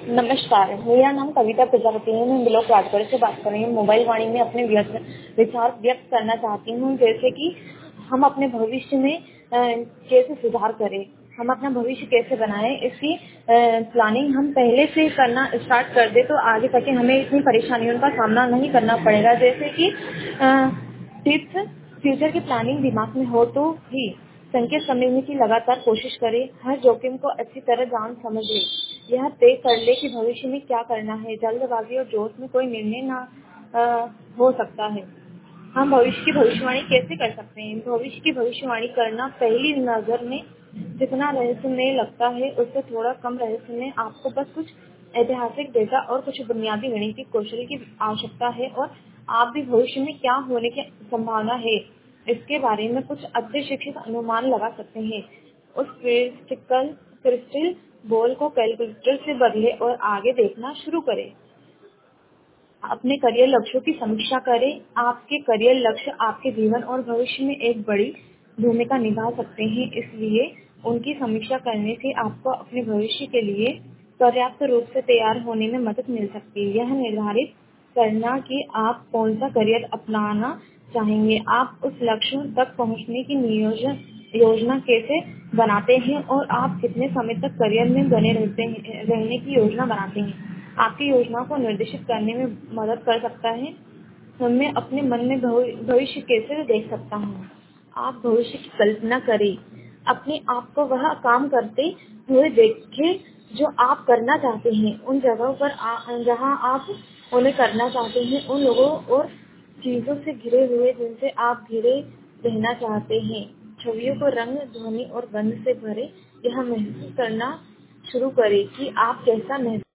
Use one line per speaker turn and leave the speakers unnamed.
नमस्कार, मेरा नाम कविता प्रजापति है। मैं ब्लॉक राजगढ़ से बात कर रही हूँ। मोबाइल वाणी में अपने विचार व्यक्त करना चाहती हूँ, जैसे कि हम अपने भविष्य में कैसे सुधार करें, हम अपना भविष्य कैसे बनाएं, इसकी प्लानिंग हम पहले से करना स्टार्ट कर दे तो आगे तक हमें इतनी परेशानियों का सामना नहीं करना पड़ेगा। जैसे कि टिप्स, फ्यूचर की प्लानिंग दिमाग में हो तो ही संकेत समझने की लगातार कोशिश करें। हर जोखिम को अच्छी तरह जान समझ ले, यह तय कर ले कि भविष्य में क्या करना है। जल्दबाजी और जोश में कोई निर्णय ना हो सकता है। हम भविष्य की भविष्यवाणी कैसे कर सकते हैं? भविष्य की भविष्यवाणी करना पहली नजर में जितना रहस्यमय लगता है, उससे थोड़ा कम रहस्यमय। आपको बस कुछ ऐतिहासिक डेटा और कुछ बुनियादी गणितीय कौशल की आवश्यकता है और आप भी भविष्य में क्या होने की संभावना है इसके बारे में कुछ अच्छे शिक्षित अनुमान लगा सकते हैं। उस क्रिस्टल बॉल को कैलकुलेटर से बदले और आगे देखना शुरू करें। अपने करियर लक्ष्यों की समीक्षा करें। आपके करियर लक्ष्य आपके जीवन और भविष्य में एक बड़ी भूमिका निभा सकते हैं, इसलिए उनकी समीक्षा करने से आपको अपने भविष्य के लिए पर्याप्त रूप से तैयार होने में मदद मिल सकती है। यह निर्धारित करना कि आप कौन सा करियर अपनाना चाहेंगे, आप उस लक्ष्य तक पहुंचने की योजना कैसे बनाते हैं और आप कितने समय तक करियर में बने रहने की योजना बनाते हैं, आपकी योजना को निर्देशित करने में मदद कर सकता है। मैं अपने मन में भविष्य कैसे देख सकता हूँ। आप भविष्य की कल्पना करें, अपने आप को वह काम करते हुए देखें जो आप करना चाहते हैं। उन जगहों पर जहाँ आप उन्हें करना चाहते हैं, उन लोगों और चीजों से घिरे हुए जिनसे आप घिरे रहना चाहते हैं। छवियों को रंग, ध्वनि और गंध से भरे। यह महसूस करना शुरू करें कि आप कैसा महसूस